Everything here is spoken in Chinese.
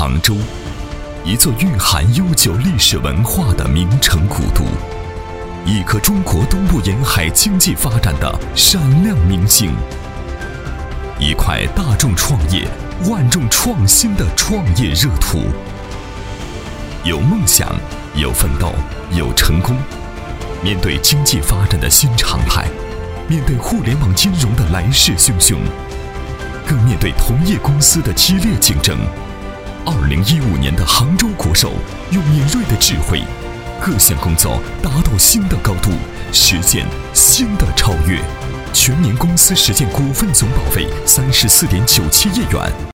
杭州，一座蕴含悠久历史文化的名城古都，一颗中国东部沿海经济发展的闪亮明星，一块大众创业、万众创新的创业热土。有梦想，有奋斗，有成功。面对经济发展的新常态，面对互联网金融的来势汹汹，更面对同业公司的激烈竞争。2015年的杭州国手用敏锐的智慧，各项工作达到新的高度，实现新的超越。全年公司实现股份总保费34.97亿元。